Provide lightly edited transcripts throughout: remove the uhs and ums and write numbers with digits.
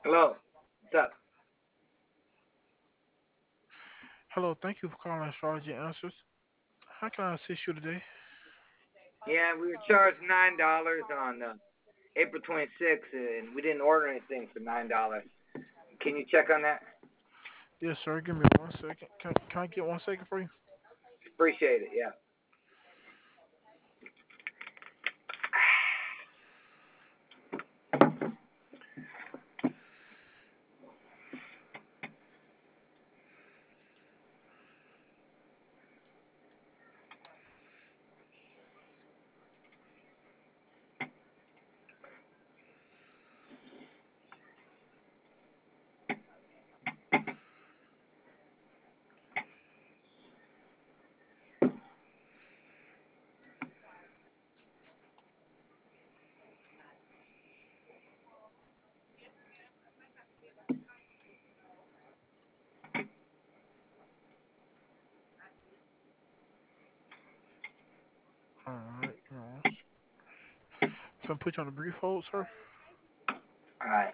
Hello. What's up? Hello, thank you for calling Astrology Answers. How can I assist you today? Yeah, we were charged $9 on April 26th, and we didn't order anything for $9. Can you check on that? Yes, sir. Give me 1 second. Can I get 1 second for you? Appreciate it. Yeah. Alright, so put you on a brief hold, sir. All right.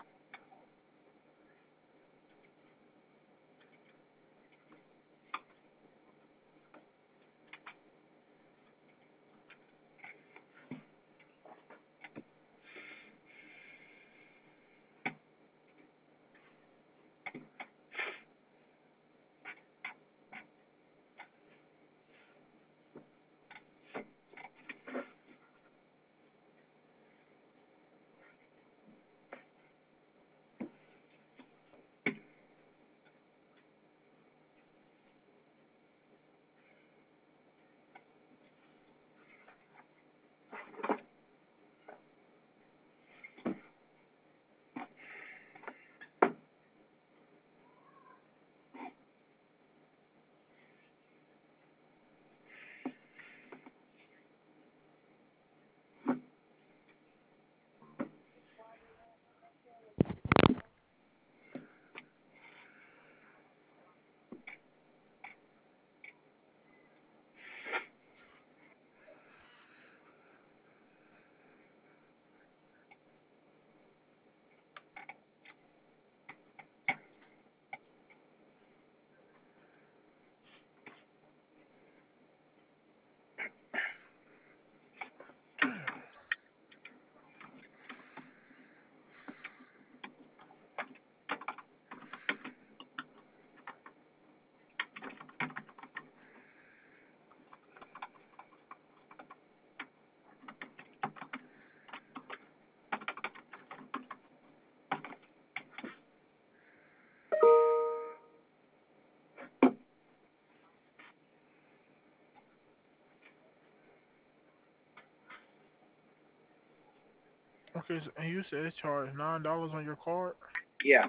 Okay, so, and you said it's charged $9 on your card. Yeah.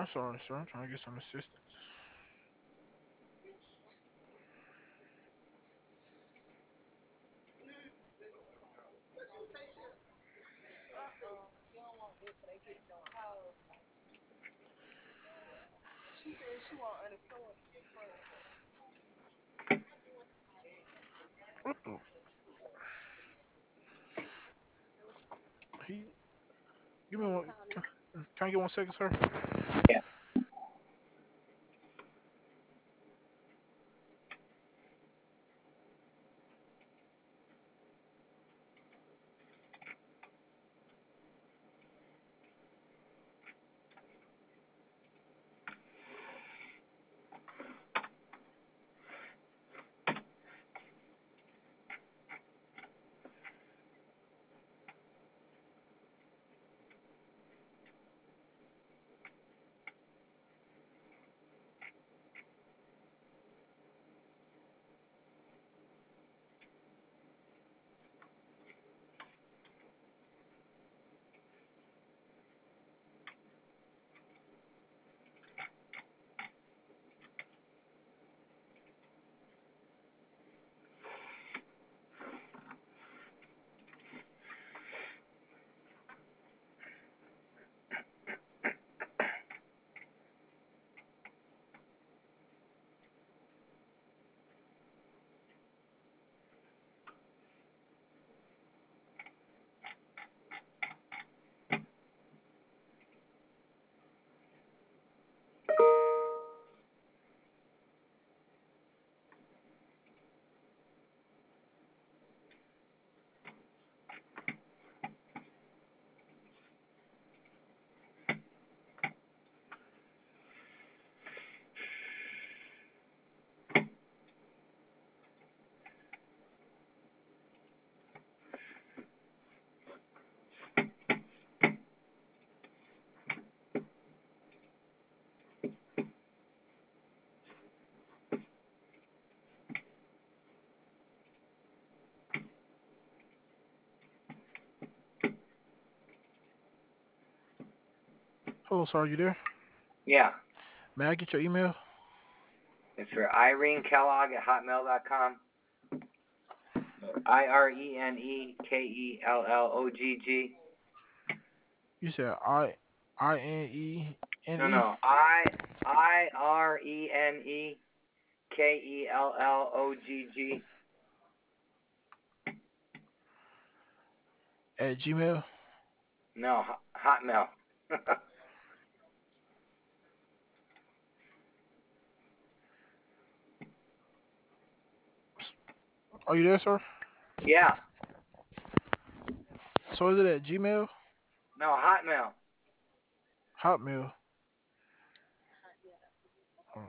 I'm sorry, sir. I'm trying to get some assistance. What the? He, give me one. Can I get 1 second, sir? Yeah. Hello, sir. Are you there? Yeah. May I get your email? It's for Irene Kellogg at hotmail.com. IRENEKELLOGG. You said No, INENE no. IRENEKELLOGG. at Gmail. No, Hotmail. Are you there, sir? Yeah. So is it at Gmail? No, Hotmail. Hotmail. Oh,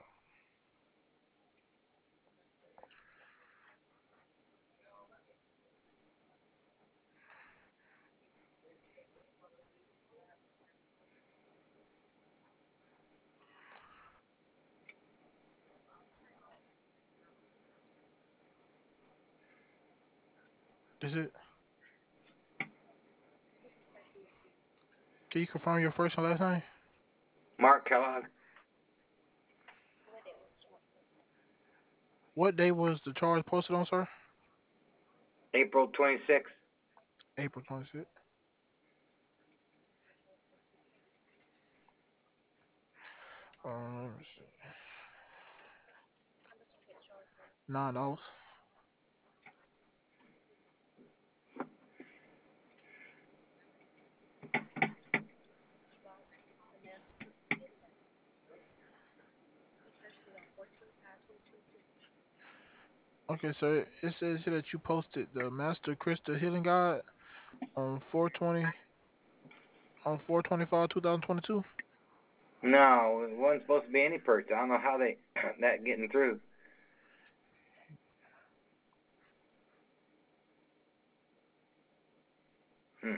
is it? Can you confirm your first and last name? Mark Kellogg. What day was the charge posted on, sir? April 26th. April 26th. Let me see. $9. Okay, so it says here that you posted the Master Crystal Healing Guide on 420 on 425 2022. No, it wasn't supposed to be any perks. I don't know how they that getting through. Hmm.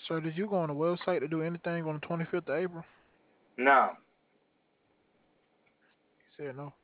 Sir, did you go on the website to do anything on the 25th of April? No. He said no.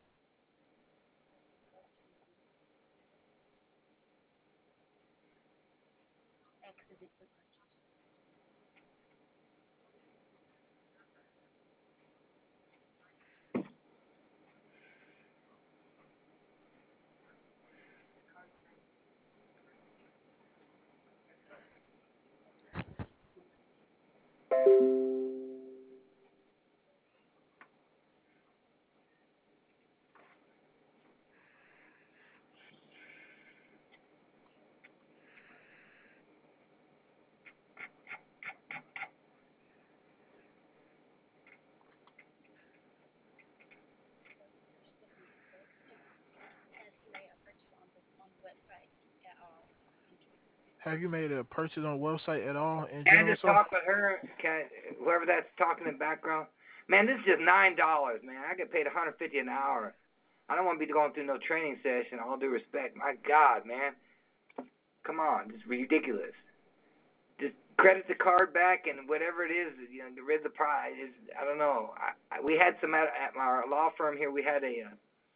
Have you made a purchase on the website at all in Can I general, just sir? talk with her? Whoever that's talking in the background? Man, this is just $9, man. I get paid $150 an hour. I don't want to be going through no training session. All due respect, my God, man. Come on, this is ridiculous. Just credit the card back and whatever it is, get rid of the prize. I don't know. We had some at our law firm here. We had a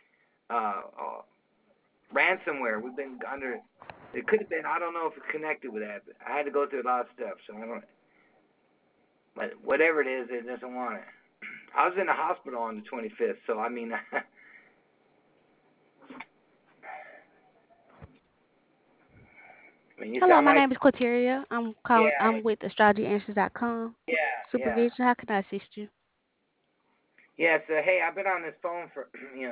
ransomware. We've been under. It could have been. I don't know if it's connected with that. But I had to go through a lot of stuff. So I don't. But whatever it is, it doesn't want it. I was in the hospital on the 25th. So I mean. I mean, you Hello, sound my like. name is Quateria. Yeah. I'm with astrologyanswers.com. Yeah. Yeah. Supervision, how can I assist you? Yeah. So hey, I've been on this phone for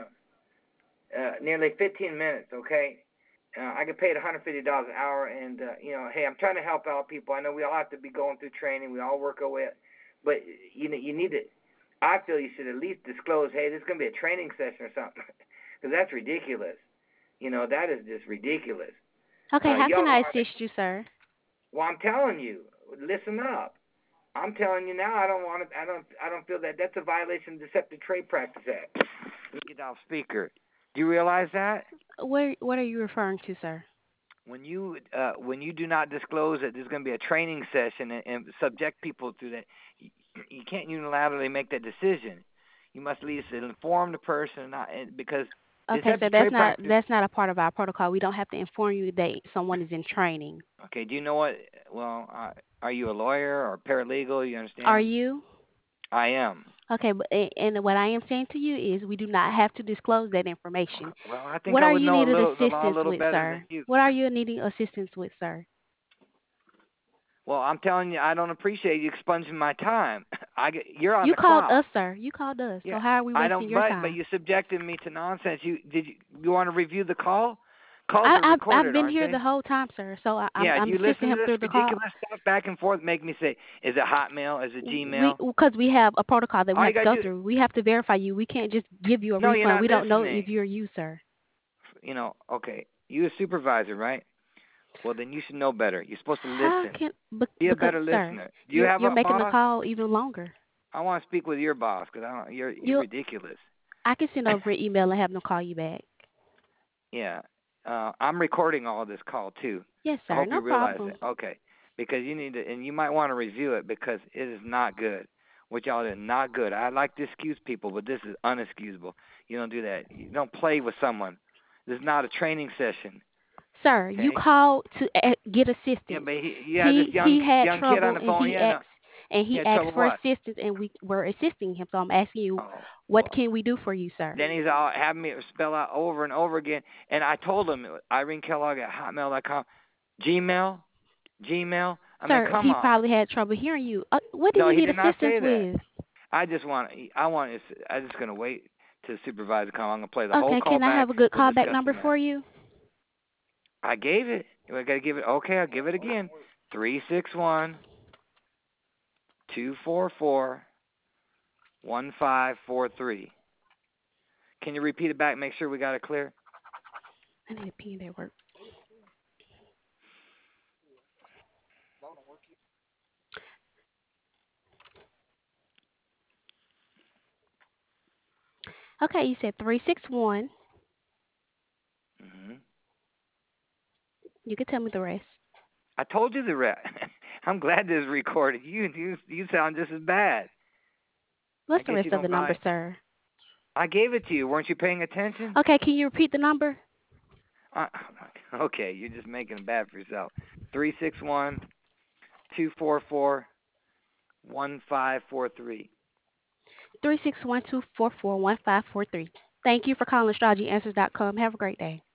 nearly 15 minutes. Okay. I get paid $150 an hour, and hey, I'm trying to help out people. I know we all have to be going through training. We all work our way up, but you need to. I feel you should at least disclose, hey, this is gonna be a training session or something, because that's ridiculous. That is just ridiculous. Okay, how Y'all can know I how to. assist you, sir? Well, I'm telling you, listen up. I'm telling you now. I don't want to. I don't feel that that's a violation of the Deceptive Trade Practice Act. Let me get off speaker. Do you realize that? What are you referring to, sir? When you do not disclose that there's going to be a training session and subject people to that, you can't unilaterally make that decision. You must at least inform the person, because Okay, sir, deceptive trade practice. that's not a part of our protocol. We don't have to inform you that someone is in training. Okay, do you know what? Well, are you a lawyer or paralegal? You Are understand? you? I am. Okay, but and what I am saying to you is we do not have to disclose that information. Well, I think What I are would you know needing the law a assistance little with, better than sir? you. What are you needing assistance with, sir? Well, I'm telling you, I don't appreciate you expunging my time. You're on You the called clock. us, sir. You called us. Yeah, So how are we I wasting don't. your But time? you subjected me to nonsense. You want to review the call? Calls are I've recorded, been aren't here the they? whole time, sir. So Yeah. Do I'm you assisting listen to him this through the call. ridiculous stuff back and forth? Make me say, is it Hotmail? Is it Gmail? Because we have a protocol that we All you have to gotta go do. through. We have to verify you. We can't just give you a No, you're refund. not We don't know if listening. you're you, sir. Okay. You a supervisor, right? Well, then you should know better. You're supposed to How listen. can Be a because better sir, listener. Do you have you're a making the boss? call even longer. I want to speak with your boss because I don't. You're You ridiculous. I can send over an email and have them call you back. Yeah. I'm recording all this call too. Yes, I sir. hope you No realize problem. that. Okay. Because you need to, and you might want to review it because it is not good. What y'all did, not good. I like to excuse people, but this is unexcusable. You don't do that. You don't play with someone. This is not a training session. Sir, you Okay. called to get Yeah, assistance. but you had this He had young kid on trouble the phone. Yeah, no. and He he had asked trouble for what? assistance and we were assisting him. So I'm asking you, Oh, what well. can we do for you, sir? Then he's all having me spell out over and over again. And I told him, Irene Kellogg at hotmail.com, Gmail, Gmail. I mean, Sir, come he on. probably had trouble hearing you. What did No, he he need did not assistance say that. with? I'm just gonna wait till the supervisor come. I'm gonna play the whole Okay, call can I back. have a good We'll callback discuss the number matter. for you? I gave it. I gotta give it. Okay, I'll give it again. 361-244-1543. Can you repeat it back? Make sure we got it clear. I need a pen at work. Okay, you said 361. Hmm. You can tell me the rest. I told you the rest. I'm glad this is recorded. You sound just as bad. What's I the guess you rest of don't the number, probably. sir? I gave it to you. Weren't you paying attention? Okay, can you repeat the number? Okay, you're just making it bad for yourself. 361-244-1543. 361-244-1543. Thank you for calling AstrologyAnswers.com. Have a great day.